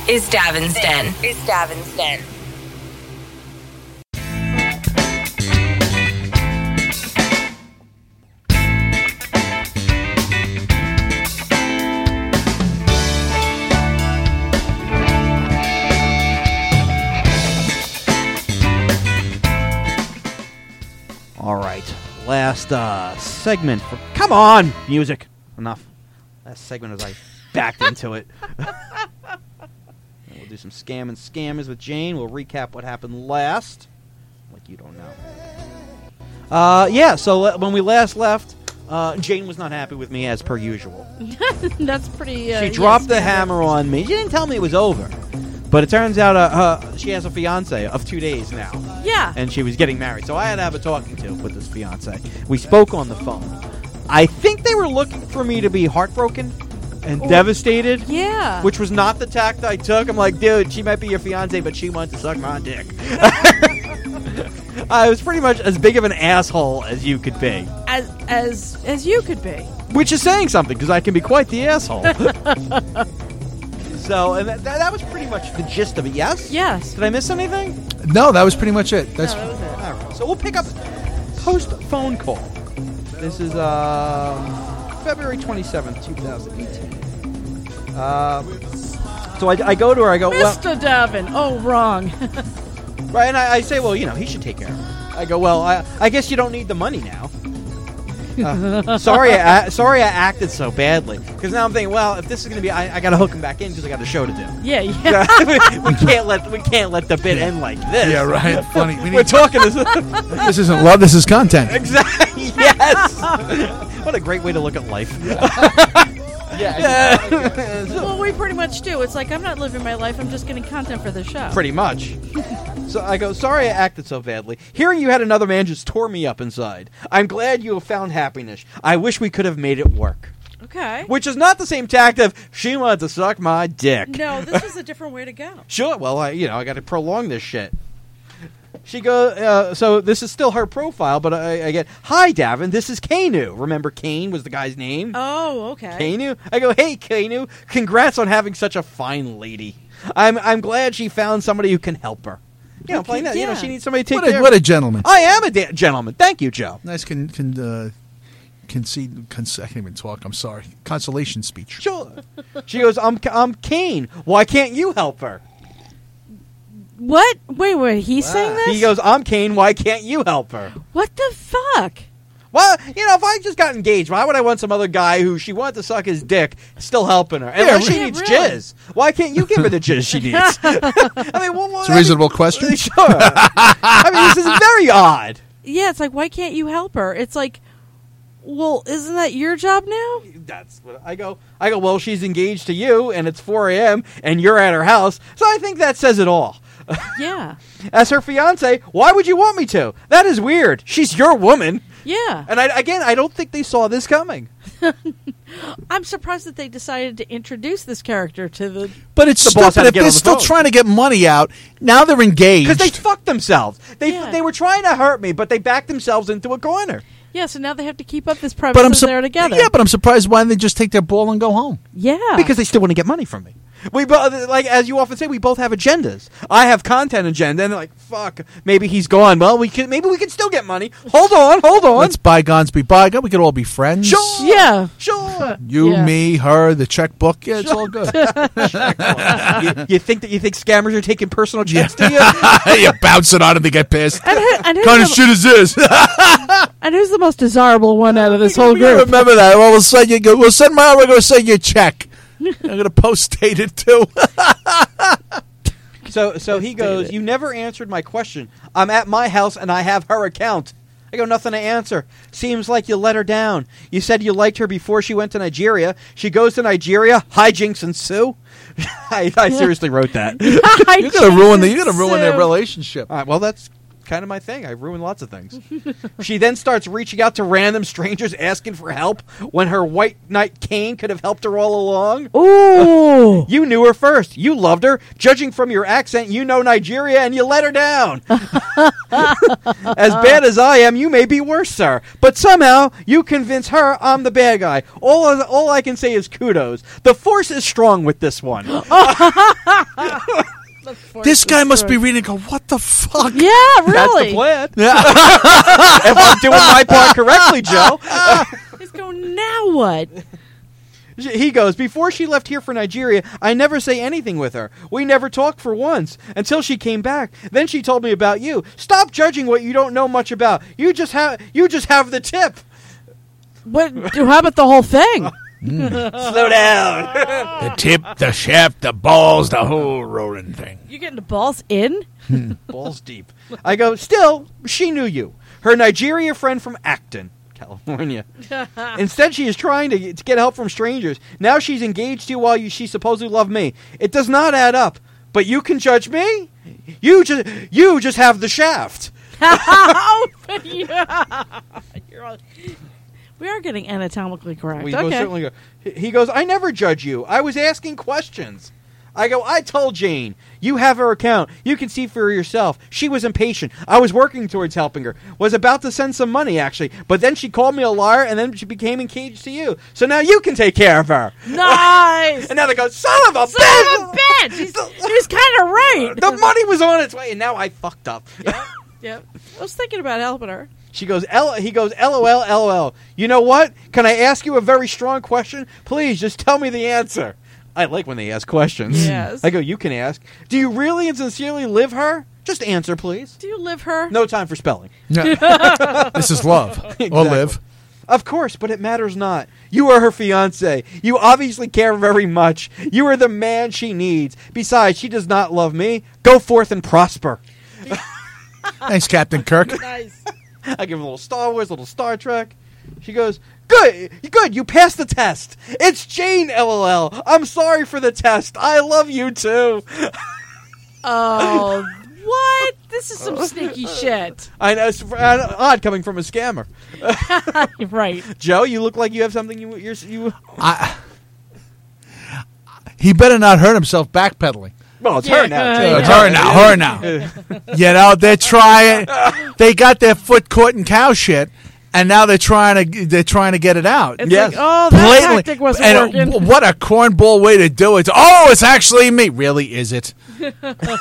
is Davin's Den. All right, last segment for... Come on, music. Enough. Last segment as I backed into it. We'll do some scam and scammers with Jane. We'll recap what happened last. Like you don't know. Yeah, so when we last left, Jane was not happy with me as per usual. That's pretty... she dropped the hammer on me. She didn't tell me it was over. But it turns out she has a fiancé of 2 days now. Yeah. And she was getting married. So I had to have a talking to with this fiancé. We spoke on the phone. I think they were looking for me to be heartbroken and devastated. Yeah. Which was not the tact I took. I'm like, dude, she might be your fiancé, but she wants to suck my dick. I was pretty much as big of an asshole as you could be. As you could be. Which is saying something, because I can be quite the asshole. So, and that was pretty much the gist of it, yes? Yes. Did I miss anything? No, that was pretty much it. That was it. All right. So we'll pick up post-phone call. This is February 27th, 2018. So I go to her, I go, Mr. Davin. Oh, wrong. Right, and I say, well, he should take care of it. I go, well, I guess you don't need the money now. Sorry I acted so badly. Because now I'm thinking, well, if this is going to be, I got to hook him back in because I got a show to do. Yeah. we can't let the bit end like this. Yeah, right. Funny. We're talking. This isn't love. This is content. Exactly. Yes. What a great way to look at life. Yeah. Well, we pretty much do. It's like I'm not living my life. I'm just getting content for the show. Pretty much. So I go, sorry I acted so badly. Hearing you had another man just tore me up inside. I'm glad you have found happiness. I wish we could have made it work. Okay. Which is not the same tact of, she wanted to suck my dick. No, this is a different way to go. Sure, well, I got to prolong this shit. She goes, so this is still her profile, but I get, hi, Davin, this is Kanu. Remember Kane was the guy's name? Oh, okay. Kanu? I go, hey, Kanu, congrats on having such a fine lady. I'm glad she found somebody who can help her. Playing that. Yeah. She needs somebody to take care of her. What a gentleman. I am a gentleman. Thank you, Joe. Nice I can't even talk. I'm sorry. Consolation speech. Sure. She goes, I'm Kane. Why can't you help her? What? Wait. He's saying this? He goes, I'm Kane. Why can't you help her? What the fuck? Well, if I just got engaged, why would I want some other guy who she wanted to suck his dick still helping her? Unless she needs jizz. Why can't you give her the jizz she needs? It's a reasonable question. Sure. This is very odd. Yeah, it's like, why can't you help her? It's like, well, isn't that your job now? That's what I go, well, she's engaged to you, and it's 4 a.m., and you're at her house, so I think that says it all. Yeah. As her fiancé, why would you want me to? That is weird. She's your woman. Yeah. And I don't think they saw this coming. I'm surprised that they decided to introduce this character to the... But it's the boss had stupid. to If get they're on the still phone. trying to get money out, now they're engaged. Because they fucked themselves. Yeah. They were trying to hurt me, but they backed themselves into a corner. Yeah, so now they have to keep up this premise they're together. Yeah, but I'm surprised why they just take their ball and go home. Yeah. Because they still want to get money from me. We both, like as you often say, we both have agendas. I have content agenda, and they're like, "Fuck, maybe he's gone. Well, maybe we can still get money. Hold on. Let's bygones be bygones. We could all be friends. Sure, Yeah. sure. You, me, her, the checkbook. Yeah, it's all good. you think scammers are taking personal checks to you? You bounce it on them to get pissed. And who's Kind of shit is this? And who's the most desirable one out of this whole You gotta group? remember that. Well, we'll send my. We're going to send you a check. I'm going to post date it too. So he goes, you never answered my question. I'm at my house and I have her account. I go, nothing to answer. Seems like you let her down. You said you liked her before she went to Nigeria. She goes to Nigeria, hijinks ensue. I seriously wrote that. You're going to ruin their relationship. All right, well, that's kind of my thing. I ruin lots of things. She then starts reaching out to random strangers asking for help when her white knight Kane could have helped her all along. Ooh. You knew her first. You loved her. Judging from your accent, you know Nigeria, and you let her down. As bad as I am, you may be worse, sir. But somehow, you convince her I'm the bad guy. All I can say is kudos. The force is strong with this one. This guy must be reading. Go, what the fuck? Yeah, That's really. the plan. Yeah. If I'm doing my part correctly, Joe. He's going, now what? He goes, before she left here for Nigeria, I never say anything with her. We never talked for once, until she came back. Then she told me about you. Stop judging what you don't know much about. You just have the tip. What? How about the whole thing? Slow down. The tip, the shaft, the balls, the whole rolling thing. You getting the balls in? Balls deep. I go, still, she knew you. Her Nigeria friend from Acton, California. Instead, she is trying to get help from strangers. Now she's engaged to you while she supposedly loved me. It does not add up. But you can judge me? You just have the shaft. Oh, yeah. You're all, we are getting anatomically correct. We okay. most certainly go. He goes, I never judge you. I was asking questions. I go, I told Jane. You have her account. You can see for yourself. She was impatient. I was working towards helping her. Was about to send some money, actually. But then she called me a liar, and then she became engaged to you. So now you can take care of her. Nice. And now they go, son of a bitch! Son of a bitch! He's kind of right. The money was on its way, and now I fucked up. Yep. I was thinking about helping her. He goes, LOL, LOL. You know what? Can I ask you a very strong question? Please, just tell me the answer. I like when they ask questions. Yes. I go, you can ask. Do you really and sincerely live her? Just answer, please. Do you live her? No time for spelling. This is love. Or Exactly. live. Of course, but it matters not. You are her fiancé. You obviously care very much. You are the man she needs. Besides, she does not love me. Go forth and prosper. Thanks, Captain Kirk. Nice. I give her a little Star Wars, a little Star Trek. She goes, good, you passed the test. It's Jane, LOL. I'm sorry for the test. I love you too. Oh, what? This is some sneaky shit. I know, it's odd coming from a scammer. Right. Joe, you look like you have something you. He better not hurt himself backpedaling. Well, it's Yeah, her now. yeah. Too. It's her now. You know, they're trying. They got their foot caught in cow shit, and now they're trying to get it out. It's Yes. like, oh, that tactic wasn't and working. what a cornball way to do it. Oh, it's actually me. Really, is it? Lame.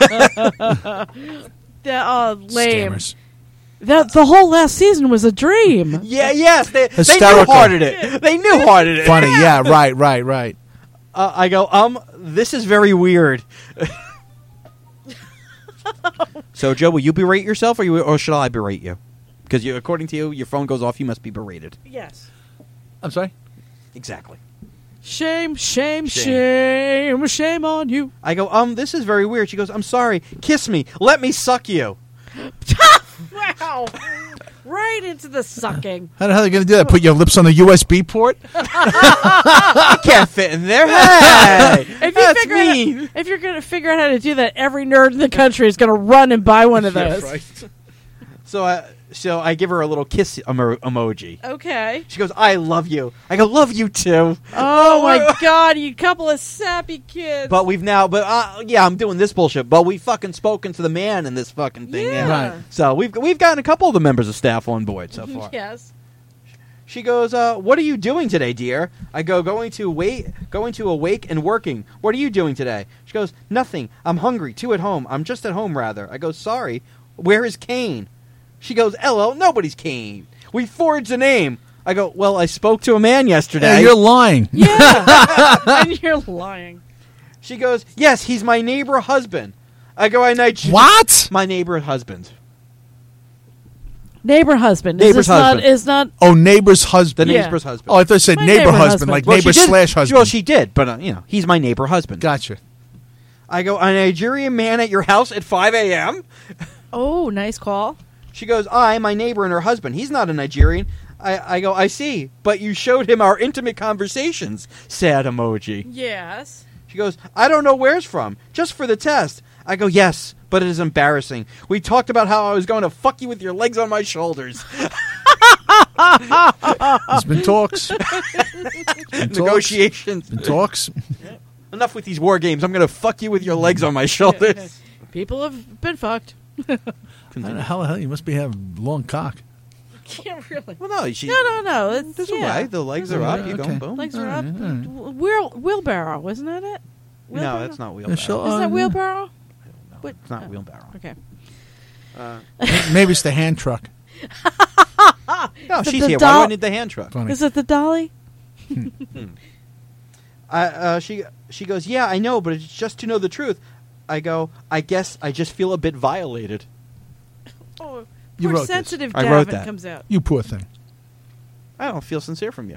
Scammers. The whole last season was a dream. Yeah, yes, they knew Hysterical. hearted it. They knew hearted it. Funny, yeah, right. I go, this is very weird. So, Joe, will you berate yourself, or should I berate you? Because according to you, your phone goes off. You must be berated. Yes. I'm sorry. Exactly. Shame on you. I go, this is very weird. She goes, I'm sorry. Kiss me. Let me suck you. Wow. Right into the sucking. How the hell are they going to do that? Put your lips on the USB port? I can't fit in there. Hey, that's mean. If you're going to figure out how to do that, every nerd in the country is going to run and buy one of those. So I give her a little kiss emoji. Okay. She goes, I love you. I go, love you too. Oh my God, you couple of sappy kids. But I'm doing this bullshit. But we fucking spoken to the man in this fucking thing. Yeah. Right. So we've gotten a couple of the members of staff on board so far. Yes. She goes, what are you doing today, dear? I go, going to awake and working. What are you doing today? She goes, nothing. I'm hungry, too, at home. I'm just at home, rather. I go, sorry. Where is Kane? She goes, LL, nobody's Kane. We forged a name. I go, well, I spoke to a man yesterday. Yeah, you're lying. Yeah. And you're lying. She goes, yes, he's my neighbor husband. I go, What? My neighbor husband. Neighbor husband. Neighbor's husband. Is not. Oh, neighbor's husband. The Yeah. neighbor's husband. Oh, I thought you said My neighbor neighbor husband, husband. like Well, neighbor she did- slash husband. Well, she did, but, he's my neighbor husband. Gotcha. I go, a Nigerian man at your house at 5 a.m.? Oh, nice call. She goes, my neighbor and her husband. He's not a Nigerian. I go, I see, but you showed him our intimate conversations. Sad emoji. Yes. She goes, I don't know where it's from. Just for the test. I go, yes, but it is embarrassing. We talked about how I was going to fuck you with your legs on my shoulders. There's been talks. Negotiations. Been talks. Enough with these war games. I'm going to fuck you with your legs on my shoulders. People have been fucked. Hell, you must be having long cock. Yeah, really. Well, no. No. It's, There's a way. The legs are up. You go, boom. Legs are up. All right. Wheelbarrow, wasn't that it? No, that's not wheelbarrow. Is that wheelbarrow? It's not wheelbarrow. Okay. Maybe it's the hand truck. No, she's the here. Why do doll- I need the hand truck? Funny. Is it the dolly? She goes, yeah, I know, but it's just to know the truth. I go, I guess I just feel a bit violated. Oh, You poor wrote this. sensitive I Gavin wrote that. comes out. You poor thing. I don't feel sincere from you.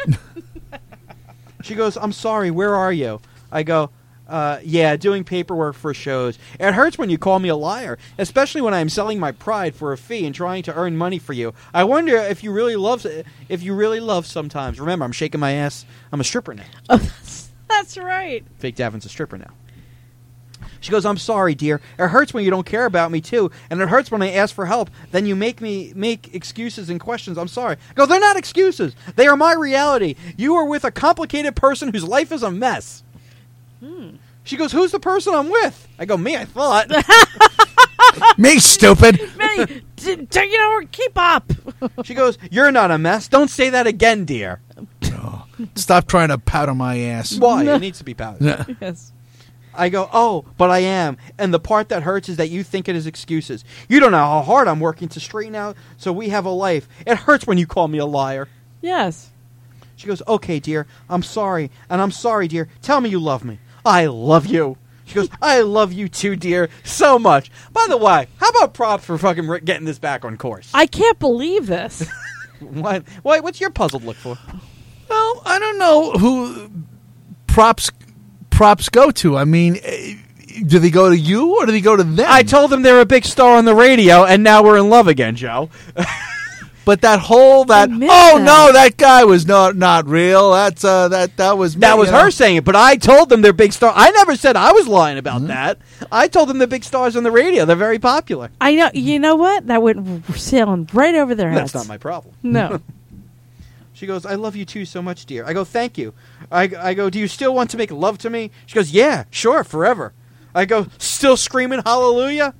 She goes, I'm sorry, where are you? I go, yeah, doing paperwork for shows. It hurts when you call me a liar, especially when I'm selling my pride for a fee and trying to earn money for you. I wonder if you really love sometimes. Remember, I'm shaking my ass. I'm a stripper now. Oh, that's right. Fake Davin's a stripper now. She goes, I'm sorry, dear. It hurts when you don't care about me, too. And it hurts when I ask for help. Then you make me make excuses and questions. I'm sorry. I go, they're not excuses. They are my reality. You are with a complicated person whose life is a mess. She goes, who's the person I'm with? I go, me, I thought. Me, stupid. Man, keep up. She goes, you're not a mess. Don't say that again, dear. Stop trying to powder my ass. Why? It needs to be powdered. Yeah. Yes. I go, oh, but I am. And the part that hurts is that you think it is excuses. You don't know how hard I'm working to straighten out so we have a life. It hurts when you call me a liar. Yes. She goes, okay, dear, I'm sorry. And I'm sorry, dear. Tell me you love me. I love you. She goes, I love you too, dear, so much. By the way, how about props for fucking getting this back on course? I can't believe this. What? What's your puzzled look for? Well, I don't know who props go to. I mean, do they go to you or do they go to them? I told them they're a big star on the radio, and now we're in love again, Joe. But that whole I no, missed that. that guy was not real. That's that was me, That was you know? her saying it, but I told them they're big stars. I never said I was lying about that. I told them they're big stars on the radio. They're very popular. I know. You know what? That went sailing right over their heads. That's not my problem. No. She goes, I love you too so much, dear. I go, thank you. I go, do you still want to make love to me? She goes, yeah, sure, forever. I go, still screaming hallelujah?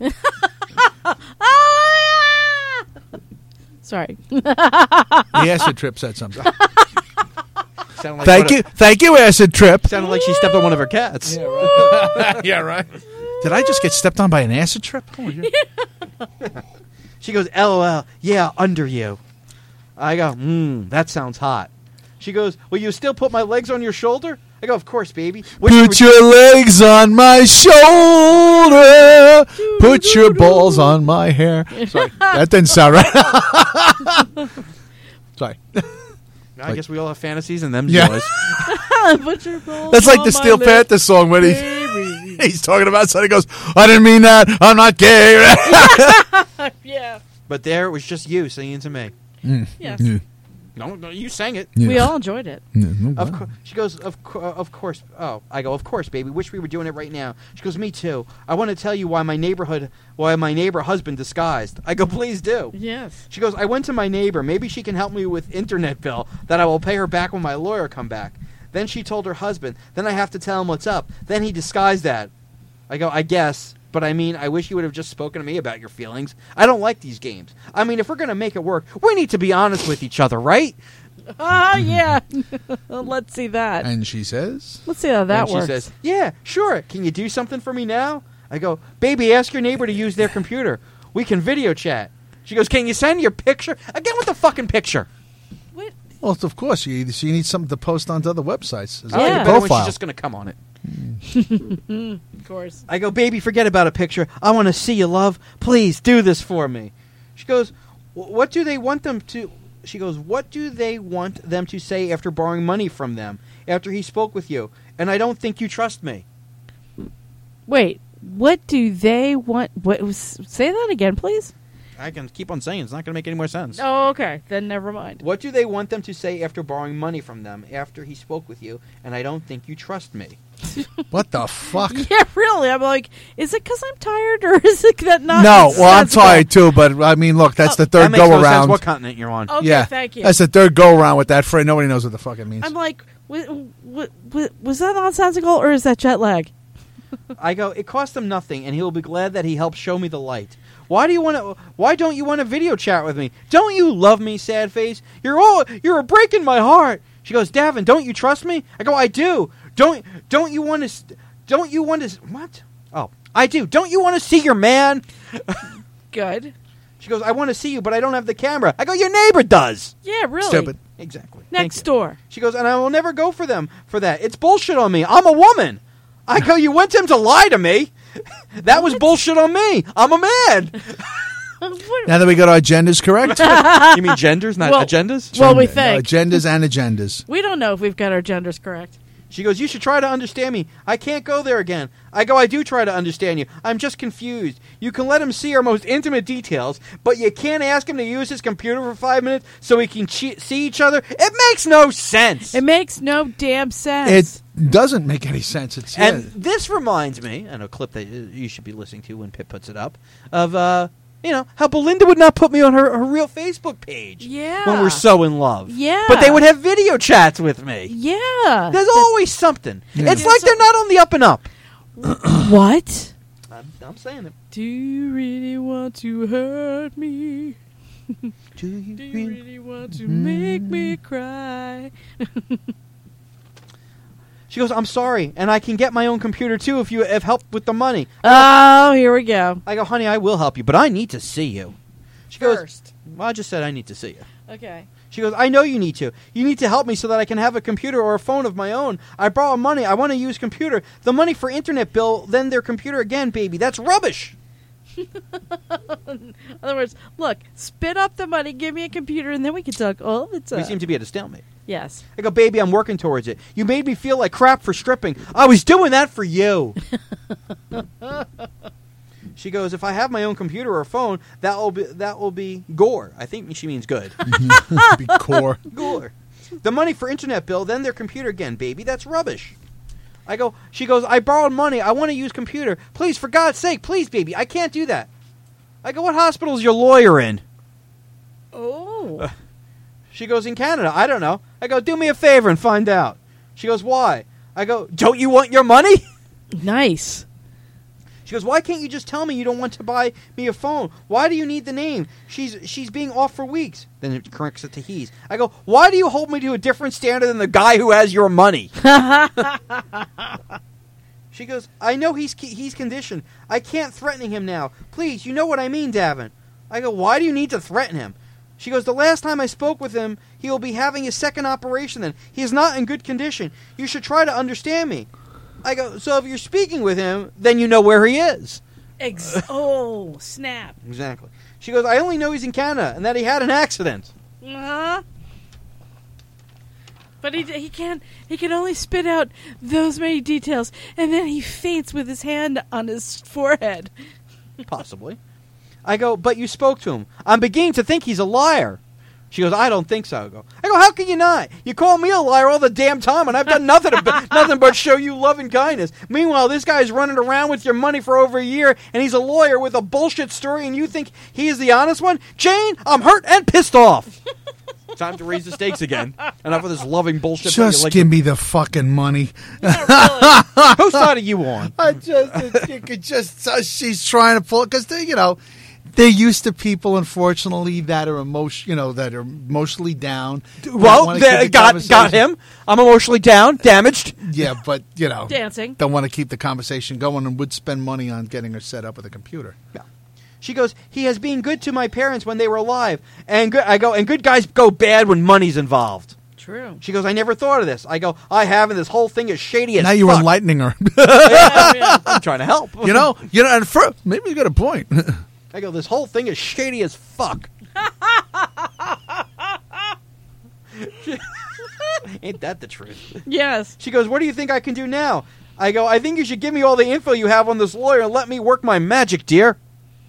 Sorry. The acid trip said something. Sounded like Thank you, acid trip. Sounded like she stepped on one of her cats. Yeah, right. Did I just get stepped on by an acid trip? Oh, yeah. She goes, LOL, yeah, under you. I go, that sounds hot. She goes, will you still put my legs on your shoulder? I go, of course, baby. Put your legs on my shoulder. Put your balls on my hair. Sorry, that didn't sound right. Sorry. I guess we all have fantasies and them Yeah. joys. Put your balls That's like on the my Steel lip, Panther song when baby. he's talking about something. He goes, I didn't mean that. I'm not gay. Yeah. But there it was just you singing to me. Yes. No, you sang it. We all enjoyed it. Of course, she goes. Of course. Oh, I go. Of course, baby. Wish we were doing it right now. She goes. Me too. I want to tell you why my neighbor husband disguised. I go. Please do. Yes. She goes. I went to my neighbor. Maybe she can help me with internet bill that I will pay her back when my lawyer come back. Then she told her husband. Then I have to tell him what's up. Then he disguised that. I go. I guess. But I mean, I wish you would have just spoken to me about your feelings. I don't like these games. I mean, if we're going to make it work, we need to be honest with each other, right? Oh, yeah. Let's see that. And she says, Let's see how that And works. she says, yeah, sure. Can you do something for me now? I go, baby, ask your neighbor to use their computer. We can video chat. She goes, can you send your picture? Again with the fucking picture. What? well, of course, you need something to post onto other websites. As I like Yeah. it better when profile. she's just going to come on it. Of course. I go, baby, forget about a picture. I want to see you, love. Please do this for me. She goes, what do they want them to... She goes, what do they want them to say after borrowing money from them, after he spoke with you? And I don't think you trust me. Wait. What do they want? Say that again, please. I can keep on saying it's not going to make any more sense. Oh, okay. Then never mind. What do they want them to say after borrowing money from them after he spoke with you? And I don't think you trust me. What the fuck? Yeah, really. I'm like, is it because I'm tired, or is it that not? No, well, I'm sensible? tired too, but I mean, look, that's the That third makes go no sense around. what continent you're on. Okay, yeah, thank you. that's the third go around with that phrase. Nobody knows what the fuck it means. I'm like, was that nonsensical, or is that jet lag? I go, it cost him nothing, and he will be glad that he helped show me the light. Why don't you want to video chat with me? Don't you love me, sad face? You're breaking my heart. She goes, Davin, don't you trust me? I go, I do. Don't you want to what? Oh, I do. Don't you want to see your man? Good. She goes, I want to see you, but I don't have the camera. I go, your neighbor does. Yeah, really. Stupid. Exactly. Next Thank you. door. She goes, and I will never go for them for that. It's bullshit on me. I'm a woman. I go, you went to him to lie to me. That was bullshit on me. I'm a man. Now that we got our agendas correct, You mean genders, not Well- agendas? Well, we No, think. agendas and agendas. We don't know if we've got our genders correct. She goes, you should try to understand me. I can't go there again. I go, I do try to understand you. I'm just confused. You can let him see our most intimate details, but you can't ask him to use his computer for 5 minutes so we can see each other. It makes no sense. It makes no damn sense. It doesn't make any sense. It's And this reminds me, and a clip that you should be listening to when Pip puts it up, of, how Belinda would not put me on her real Facebook page. Yeah. When we're so in love. Yeah. But they would have video chats with me. Yeah. There's always something. Yeah. It's like they're not on the up and up. What? I'm saying it. Do you really want to hurt me? Do Do you you really? really want to make me cry? She goes, I'm sorry, and I can get my own computer too if you have help with the money. Oh, here we go. I go, honey, I will help you, but I need to see you. She goes, First. well, I just said I need to see you. Okay. She goes, I know you need to. You need to help me so that I can have a computer or a phone of my own. I borrow money. I want to use computer. The money for internet bill, then their computer again, baby. That's rubbish. In other words, look, spit up the money, give me a computer, and then we can talk all the time. We seem to be at a stalemate. Yes. I go, baby, I'm working towards it. You made me feel like crap for stripping. I was doing that for you. She goes, if I have my own computer or phone, that will be gore. I think she means good. be core. Gore. The money for internet bill, then their computer again, baby. That's rubbish. She goes, I borrowed money. I want to use computer. Please, for God's sake, please, baby. I can't do that. I go, what hospital is your lawyer in? Oh. She goes, in Canada. I don't know. I go, do me a favor and find out. She goes, why? I go, don't you want your money? Nice. She goes, why can't you just tell me you don't want to buy me a phone? Why do you need the name? She's being off for weeks. Then it corrects it to he's. I go, why do you hold me to a different standard than the guy who has your money? She goes, I know he's conditioned. I can't threaten him now. Please, you know what I mean, Davin. I go, why do you need to threaten him? She goes, the last time I spoke with him, he will be having his second operation then. He is not in good condition. You should try to understand me. I go, so if you're speaking with him, then you know where he is. Oh, snap. Exactly. She goes, I only know he's in Canada and that he had an accident. Uh-huh. But he can only spit out those many details, and then he faints with his hand on his forehead. Possibly. I go, but you spoke to him. I'm beginning to think he's a liar. She goes, I don't think so. I go, how can you not? You call me a liar all the damn time, and I've done nothing but show you love and kindness. Meanwhile, this guy's running around with your money for over a year, and he's a lawyer with a bullshit story, and you think he is the honest one? Jane, I'm hurt and pissed off. Time to raise the stakes again. Enough of this loving bullshit. Just give me the fucking money. Yeah, really. Whose side are you on? You could just, she's trying to pull, because they're used to people, unfortunately, that are emotionally down. Well, got him. I'm emotionally down, damaged. Yeah, but Dancing. don't want to keep the conversation going and would spend money on getting her set up with a computer. Yeah. She goes, he has been good to my parents when they were alive. And I go, and good guys go bad when money's involved. True. She goes, I never thought of this. I go, I have, and this whole thing is shady as Now you're fuck. enlightening her. Yeah. I'm trying to help. And maybe you got a point. I go, this whole thing is shady as fuck. Ain't that the truth? Yes. She goes, what do you think I can do now? I go, I think you should give me all the info you have on this lawyer and let me work my magic, dear.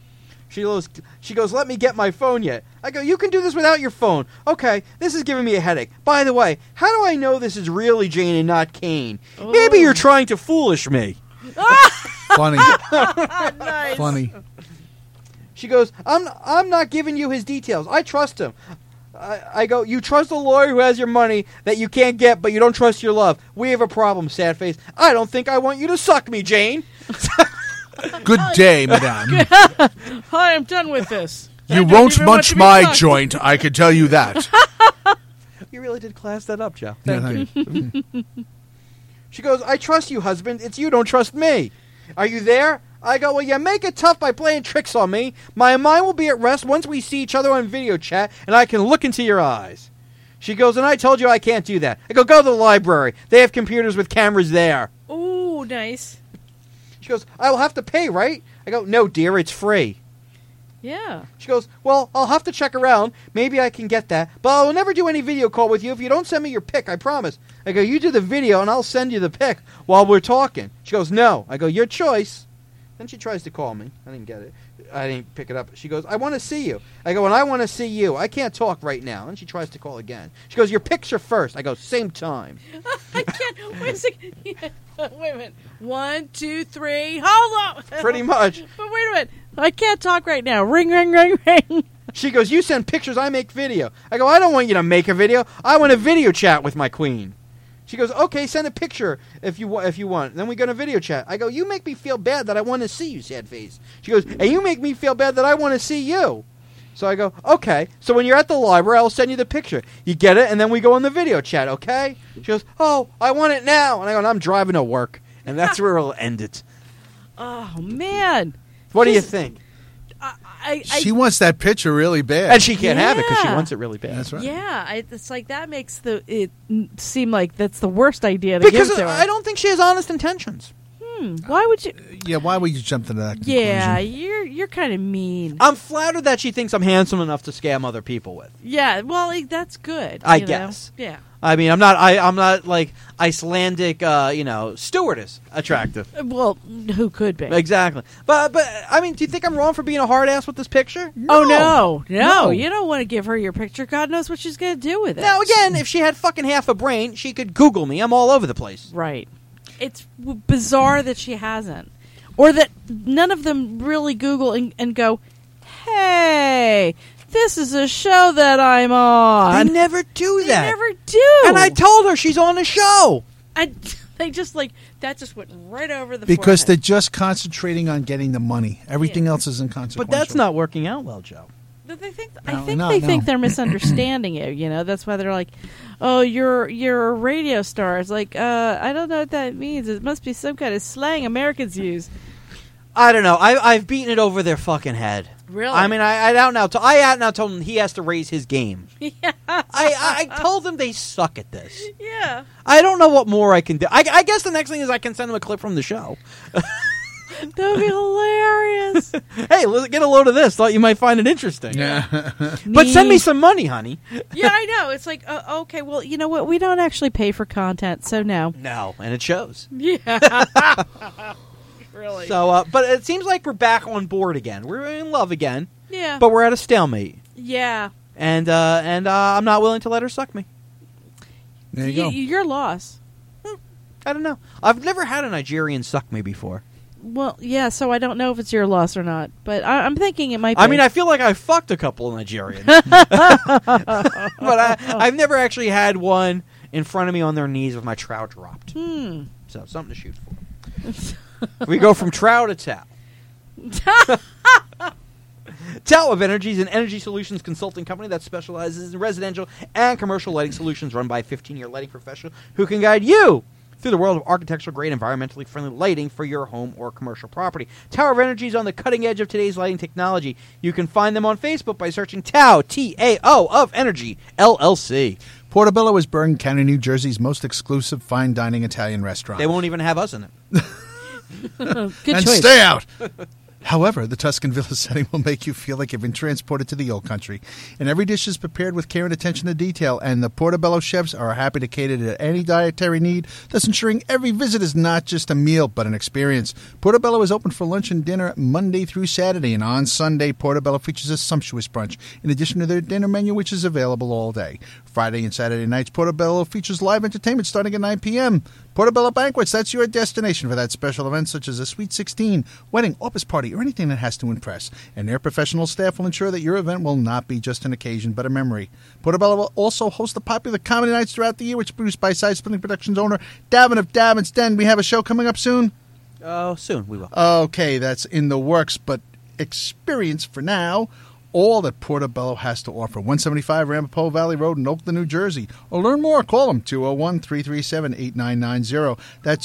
She goes, let me get my phone yet. I go, you can do this without your phone. Okay, this is giving me a headache. By the way, how do I know this is really Jane and not Kane? Maybe you're trying to foolish me. Funny. Nice. Funny. She goes, I'm not giving you his details. I trust him. I go, you trust a lawyer who has your money that you can't get, but you don't trust your love. We have a problem, sad face. I don't think I want you to suck me, Jane. Good day, madame. Hi, I'm done with this. You won't munch my joint, I can tell you that. You really did class that up, Joe. Yeah, Thank you. She goes, I trust you, husband. It's you don't trust me. Are you there? I go, well, you make it tough by playing tricks on me. My mind will be at rest once we see each other on video chat, and I can look into your eyes. She goes, and I told you I can't do that. I go to the library. They have computers with cameras there. Ooh, nice. She goes, I will have to pay, right? I go, no, dear, it's free. Yeah. She goes, well, I'll have to check around. Maybe I can get that. But I will never do any video call with you if you don't send me your pic, I promise. I go, you do the video, and I'll send you the pic while we're talking. She goes, no. I go, your choice. Then she tries to call me. I didn't get it. I didn't pick it up. She goes, I want to see you. I go, and I want to see you. I can't talk right now. And she tries to call again. She goes, your picture first. I go, same time. I can't. Wait a second. Wait a minute. 1, 2, 3. Hold on. Pretty much. But wait a minute. I can't talk right now. Ring, ring, ring, ring. She goes, you send pictures, I make video. I go, I don't want you to make a video. I want a video chat with my queen. She goes, okay, send a picture if you want. Then we go to video chat. I go, you make me feel bad that I want to see you, sad face. She goes, and you make me feel bad that I want to see you. So I go, okay. So when you're at the library, I'll send you the picture. You get it, and then we go on the video chat, okay? She goes, oh, I want it now. And I go, and I'm driving to work. And that's where we'll end it. Oh, man. What do you think? She wants that picture really bad. And she can't have it because she Yeah. wants it really bad. That's right. Yeah, it's like that makes it seem like that's the worst idea to Because give to her. I don't think she has honest intentions. Why would you? Yeah, why would you jump to that conclusion? Yeah, you're kind of mean. I'm flattered that she thinks I'm handsome enough to scam other people with. Yeah, well, that's good. I you know? guess. Yeah. I mean, I'm not like Icelandic, stewardess attractive. Well, who could be? Exactly. But I mean, do you think I'm wrong for being a hard ass with this picture? Oh no, No. you don't want to give her your picture. God knows what she's gonna do with it. Now again, if she had fucking half a brain, she could Google me. I'm all over the place. Right. It's bizarre that she hasn't, or that none of them really Google and go, "Hey, this is a show that I'm on." They never do They that. never do. And I told her she's on the show. They just that just went right over the Because they're forehead. just concentrating on getting the money. Everything else is inconsequential. But that's not working out well, Joe. But I Apparently think not, they no. think they're misunderstanding you. You know, that's why they're like, "Oh, you're a radio star." It's like, I don't know what that means. It must be some kind of slang Americans use. I don't know. I've beaten it over their fucking head. Really? I mean, I out now told him he has to raise his game. Yeah. I told him they suck at this. Yeah. I don't know what more I can do. I guess the next thing is I can send him a clip from the show. That would be hilarious. Hey, let's get a load of this. Thought you might find it interesting. Yeah. But send me some money, honey. Yeah, I know. It's like, okay, well, you know what? We don't actually pay for content, so no. No, and it shows. Yeah. Really. So, but it seems like we're back on board again. We're in love again, yeah. but we're at a stalemate. Yeah. And I'm not willing to let her suck me. There you go. Your loss. I don't know. I've never had a Nigerian suck me before. Well, yeah, so I don't know if it's your loss or not, but I'm thinking it might be. I mean, I feel like I fucked a couple of Nigerians. But I've never actually had one in front of me on their knees with my trout dropped. So, something to shoot for. We go from trow to Tao. Tao of Energy is an energy solutions consulting company that specializes in residential and commercial lighting solutions run by a 15-year lighting professional who can guide you through the world of architectural-grade, environmentally friendly lighting for your home or commercial property. Tower of Energy is on the cutting edge of today's lighting technology. You can find them on Facebook by searching Tao, T-A-O, of Energy, LLC. Portobello is Bergen County, New Jersey's most exclusive fine dining Italian restaurant. They won't even have us in it. Good and choice. stay out. However, the Tuscan Villa setting will make you feel like you've been transported to the old country. And every dish is prepared with care and attention to detail, and the Portobello chefs are happy to cater to any dietary need, thus ensuring every visit is not just a meal, but an experience. Portobello is open for lunch and dinner Monday through Saturday, and on Sunday, Portobello features a sumptuous brunch, in addition to their dinner menu, which is available all day. Friday and Saturday nights, Portobello features live entertainment starting at 9 p.m. Portobello Banquets, that's your destination for that special event, such as a Sweet 16, wedding, office party, or anything that has to impress. And their professional staff will ensure that your event will not be just an occasion, but a memory. Portobello will also host the popular comedy nights throughout the year, which is produced by Side Splitting Productions owner Davin of Davin's Den. We have a show coming up soon? Oh, soon we will. Okay, that's in the works, but experience for now all that Portobello has to offer. 175 Ramapo Valley Road in Oakland, New Jersey. Or learn more, call them, 201-337-8990. That's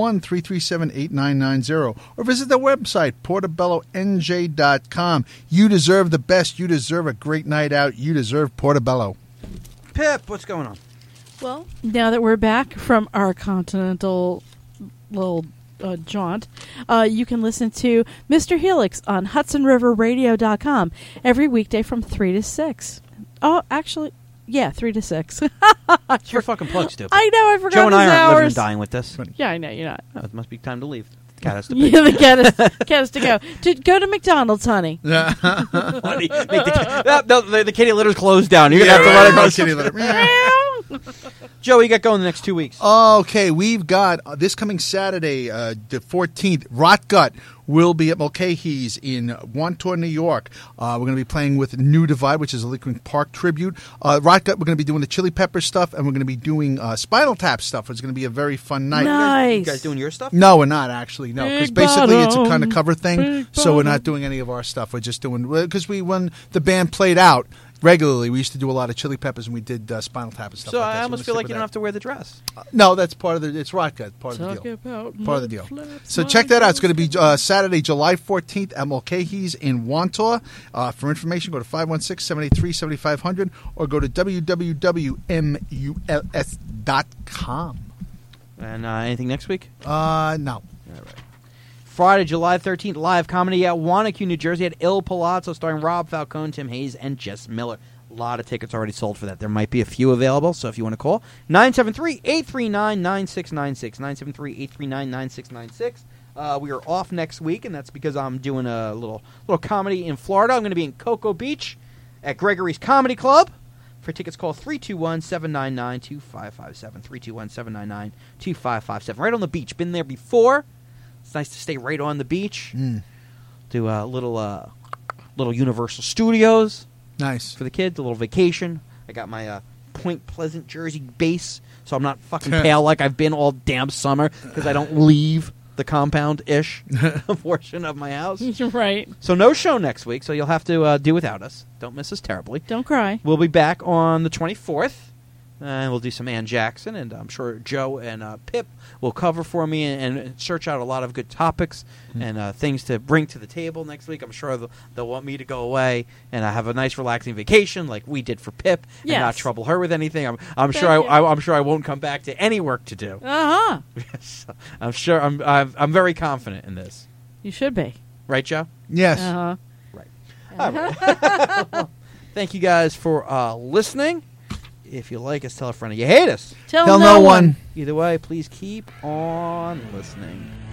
201-337-8990. Or visit their website, portobellonj.com. You deserve the best. You deserve a great night out. You deserve Portobello. Pip, what's going on? Well, now that we're back from our continental little jaunt, you can listen to Mr. Helix on HudsonRiverRadio.com every weekday from 3 to 6. Oh, actually, yeah, 3 to 6. It's your fucking plug, stupid. I know, I forgot Joe and his I aren't living hours. and dying with this. Yeah, I know, you're not. Oh, it must be time to leave. The cat has to pee. Yeah, the cat has to go. Go to McDonald's, honey. Honey, the kitty litter's closed down. You're going to have to let it go. Kitty litter. Joe, what you got going the next 2 weeks? Okay, we've got this coming Saturday, the 14th, Rot Gut will be at Mulcahy's in Wantor, New York. We're going to be playing with New Divide, which is a Lincoln Park tribute. Rot Gut, we're going to be doing the Chili Pepper stuff, and we're going to be doing Spinal Tap stuff. It's going to be a very fun night. Nice. You guys doing your stuff? No, we're not actually. No, because Big basically it's a bottom, kind of cover thing, big so we're bottom. not doing any of our stuff. We're just doing because when the band played out regularly, we used to do a lot of Chili Peppers and we did Spinal Tap and stuff. So like that. I So almost we're feel gonna like stick you don't with have to wear the dress. that. No, that's part of the. It's Rot Gut, part of the deal. Part of the deal. So check that out. It's going to be Saturday, July 14th at Mulcahy's in Wantor. For information, go to 516-783-7500 or go to www.muls.com. And anything next week? No. All right. Friday, July 13th, live comedy at Wanacue, New Jersey at Il Palazzo, starring Rob Falcone, Tim Hayes, and Jess Miller. A lot of tickets already sold for that. There might be a few available, so if you want to call, 973-839-9696, 973-839-9696. We are off next week, and that's because I'm doing a little comedy in Florida. I'm going to be in Cocoa Beach at Gregory's Comedy Club. For tickets, call 321-799-2557, 321-799-2557. Right on the beach. Been there before. It's nice to stay right on the beach. Do a little Universal Studios Nice. for the kids, a little vacation. I got my Point Pleasant Jersey base, so I'm not fucking pale like I've been all damn summer because I don't leave the compound-ish portion of my house. Right. So no show next week, so you'll have to do without us. Don't miss us terribly. Don't cry. We'll be back on the 24th. And we'll do some Ann Jackson, and I'm sure Joe and Pip will cover for me and search out a lot of good topics and things to bring to the table next week. I'm sure they'll want me to go away and have a nice, relaxing vacation like we did for Pip, and not trouble her with anything. I'm sure I won't come back to any work to do. So I'm sure I'm very confident in this. You should be. Right, Joe? Yes. Right. All right. Well, thank you guys for listening. If you like us, tell a friend. If you hate us, Tell Tell no one. either way, please keep on listening.